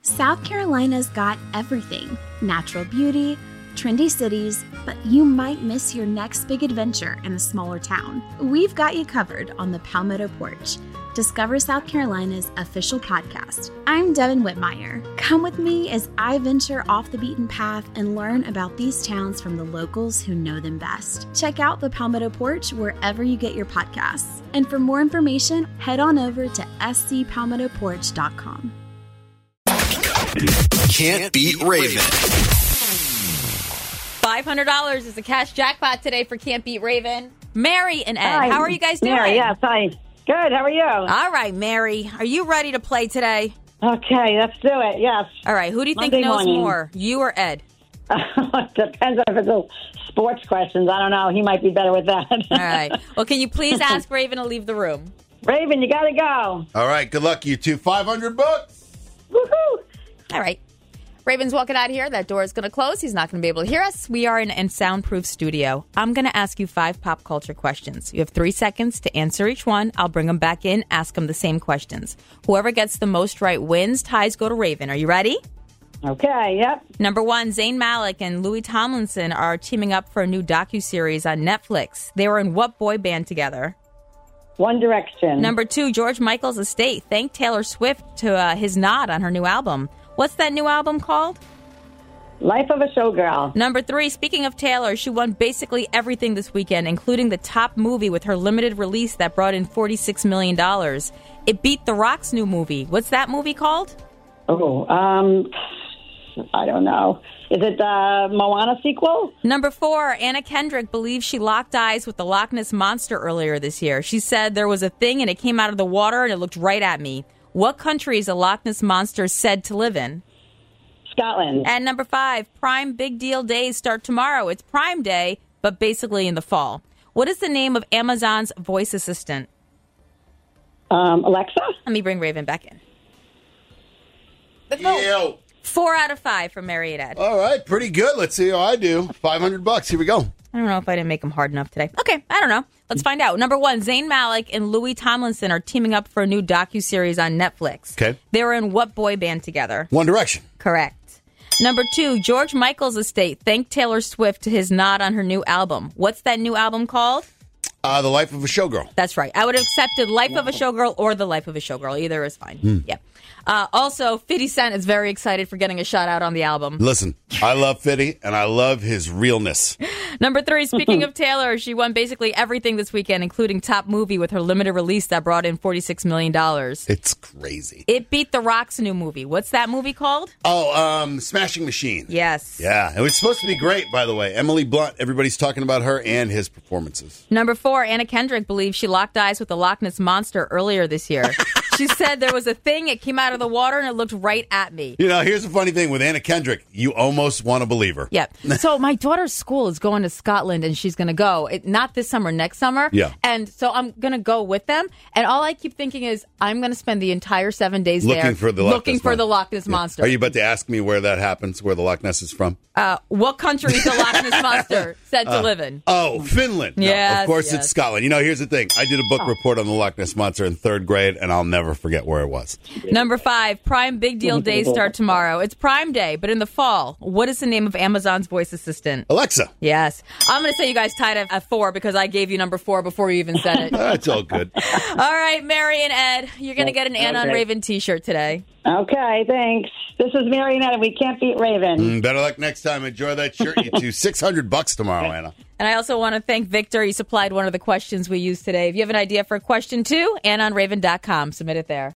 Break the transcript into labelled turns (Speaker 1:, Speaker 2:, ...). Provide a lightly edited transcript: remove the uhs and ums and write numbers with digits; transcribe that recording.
Speaker 1: South Carolina's got everything: natural beauty, trendy cities, but you might miss your next big adventure in a smaller town. We've got you covered on the Palmetto Porch, Discover South Carolina's official podcast. I'm Devin Whitmire. Come with me as I venture off the beaten path and learn about these towns from the locals who know them best. Check out the Palmetto Porch wherever you get your podcasts. And for more information, head on over to scpalmettoporch.com.
Speaker 2: Can't beat Raven.
Speaker 3: $500 is the cash jackpot today for Can't Beat Raven. Mary and Ed,
Speaker 4: Hi.
Speaker 3: how are you guys doing?
Speaker 4: Mary, yes, hi. Good, how are you?
Speaker 3: All right, Mary, are you ready to play today?
Speaker 4: Okay, let's do it, yes.
Speaker 3: All right, who do you think
Speaker 4: Monday
Speaker 3: knows
Speaker 4: morning.
Speaker 3: more, you or Ed?
Speaker 4: Depends on if it's a sports questions. I don't know. He might be better with that.
Speaker 3: All right. Well, can you please ask Raven to leave the room?
Speaker 4: Raven, you got to go.
Speaker 5: All right, good luck, you two. $500.
Speaker 4: Woohoo!
Speaker 3: All right. Raven's walking out of here. That door is going to close. He's not going to be able to hear us. We are in a soundproof studio. I'm going to ask you 5 pop culture questions. You have 3 seconds to answer each one. I'll bring them back in, ask them the same questions. Whoever gets the most right wins. Ties go to Raven. Are you ready?
Speaker 4: Okay, yep.
Speaker 3: Number 1, Zayn Malik and Louis Tomlinson are teaming up for a new docuseries on Netflix. They were in what boy band together?
Speaker 4: One Direction.
Speaker 3: Number 2, George Michael's estate thanked Taylor Swift to his nod on her new album. What's that new album called?
Speaker 4: Life of a Showgirl.
Speaker 3: Number 3, speaking of Taylor, she won basically everything this weekend, including the top movie with her limited release that brought in $46 million. It beat The Rock's new movie. What's that movie called?
Speaker 4: Oh, I don't know. Is it the Moana sequel?
Speaker 3: Number 4, Anna Kendrick believes she locked eyes with the Loch Ness Monster earlier this year. She said there was a thing and it came out of the water and it looked right at me. What country is the Loch Ness Monster said to live in?
Speaker 4: Scotland.
Speaker 3: And number 5, Prime Big Deal Days start tomorrow. It's Prime Day, but basically in the fall. What is the name of Amazon's voice assistant?
Speaker 4: Alexa?
Speaker 3: Let me bring Raven back in.
Speaker 5: Yo.
Speaker 3: 4 out of 5 from Mary and Ed.
Speaker 5: All right, pretty good. Let's see how I do. $500. Here we go.
Speaker 3: I don't know if I didn't make them hard enough today. Okay, I don't know. Let's find out. Number 1, Zayn Malik and Louis Tomlinson are teaming up for a new docuseries on Netflix.
Speaker 5: Okay.
Speaker 3: They were in what boy band together?
Speaker 5: One Direction.
Speaker 3: Correct. Number 2, George Michael's estate thanked Taylor Swift to his nod on her new album. What's that new album called?
Speaker 5: The Life of a Showgirl.
Speaker 3: That's right. I would have accepted Life of a Showgirl or The Life of a Showgirl. Either is fine. Yeah. Also, 50 Cent is very excited for getting a shout out on the album.
Speaker 5: Listen, I love 50, and I love his realness.
Speaker 3: Number 3, speaking of Taylor, she won basically everything this weekend, including top movie with her limited release that brought in $46 million.
Speaker 5: It's crazy.
Speaker 3: It beat The Rock's new movie. What's that movie called?
Speaker 5: Oh, Smashing Machine.
Speaker 3: Yes.
Speaker 5: Yeah, it was supposed to be great, by the way. Emily Blunt, everybody's talking about her and his performances.
Speaker 3: Number 4, Anna Kendrick believes she locked eyes with the Loch Ness Monster earlier this year. She said there was a thing, it came out of the water, and it looked right at me.
Speaker 5: You know, here's the funny thing with Anna Kendrick. You almost want to believe her.
Speaker 3: Yeah. So my daughter's school is going to Scotland, and she's going to go. Not this summer, next summer.
Speaker 5: Yeah.
Speaker 3: And so I'm going to go with them. And all I keep thinking is I'm going to spend the entire 7 days
Speaker 5: Looking
Speaker 3: there
Speaker 5: for the Loch Ness
Speaker 3: Monster.
Speaker 5: Are you about to ask me where that happens, where the Loch Ness is from?
Speaker 3: What country is the Loch Ness Monster said to live in?
Speaker 5: Oh, Finland. No,
Speaker 3: Yes,
Speaker 5: of course
Speaker 3: yes.
Speaker 5: it's Scotland. You know, here's the thing. I did a book report on the Loch Ness Monster in 3rd grade, and I'll never forget where it was.
Speaker 3: Number 5, Prime Big Deal Days start tomorrow. It's Prime Day, but in the fall. What is the name of Amazon's voice assistant?
Speaker 5: Alexa.
Speaker 3: Yes. I'm going to say you guys tied at 4 because I gave you number 4 before you even said it.
Speaker 5: It's all good.
Speaker 3: All right, Mary and Ed, you're going to get an Anna and Raven t-shirt today.
Speaker 4: Okay, thanks. This is Mary and Ed, and we can't beat Raven.
Speaker 5: Better luck next time. Enjoy that shirt, you two. $600 tomorrow, Anna.
Speaker 3: And I also want to thank Victor. He supplied one of the questions we used today. If you have an idea for a question, too, AnnaOnRaven.com. Submit it there.